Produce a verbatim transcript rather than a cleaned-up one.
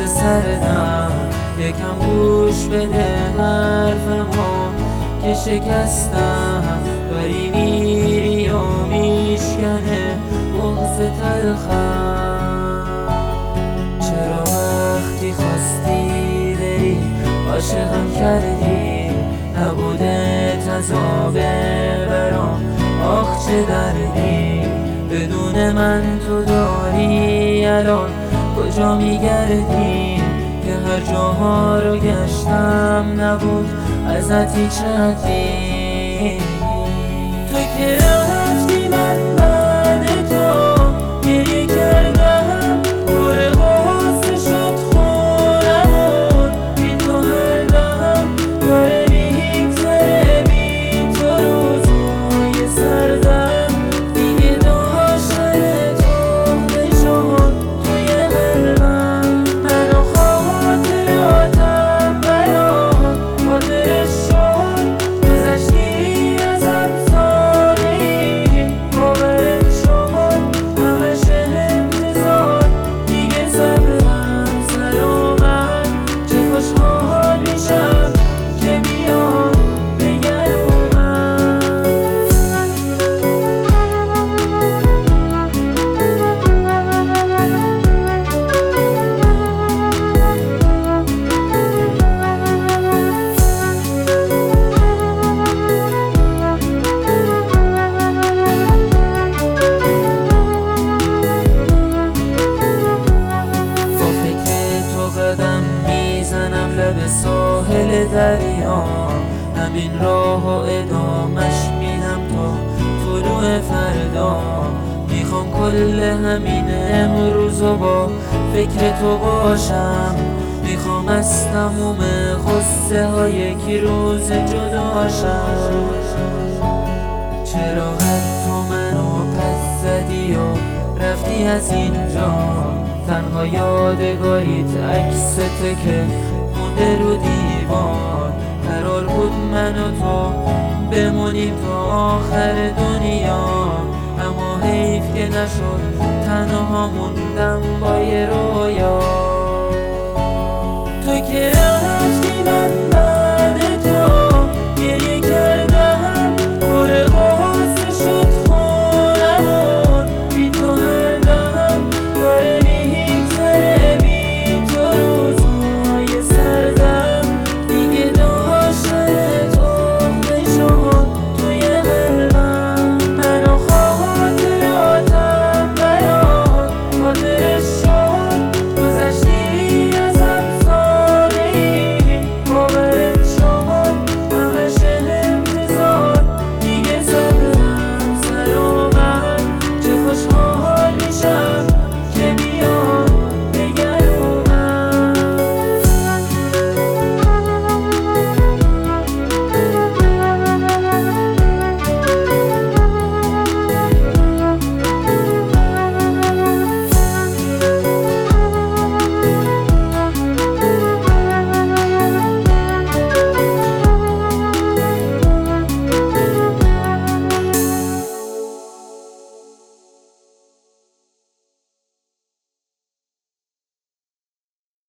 سردم یکم گوش بده حرفمو که شکستم داری میری و میشکنه بغض تلخم. چرا وقتی خواستی بری عاشقم کردی نبوده تذابه برام آخ چه دردی بدون من تو داری الان کجا میگردی که هر جاها رو گشتم نبود ازت هیچ ردی. تو که رفتی من بعد تو گریه کردم پر غصه شد خونمون بی تو هر دم داره میگذره بی تو روزهای سردم دیگه داشتن تو نشون توی قلبم من و خاطراتم برام خاطرش شد گذشتی ازم سالی باورت شد همش انتظار دیگه صبرم سر و من چه خوشحال میشم که بیاد لب ساحل دریا همین راه و ادامش میدم تا طلوع فردا. میخوام کل همین امروز و با فکر تو باشم میخوام از تموم غصه ها یکی روز جداشم. چرا حتی منو پس زدی و رفتی از اینجا تنها یادگاریت عکسته که مونده رو دیوار. قرار بود من و تو بمونیم تا آخر دنیا اما حیف که نشد تنها موندم با یه رویا.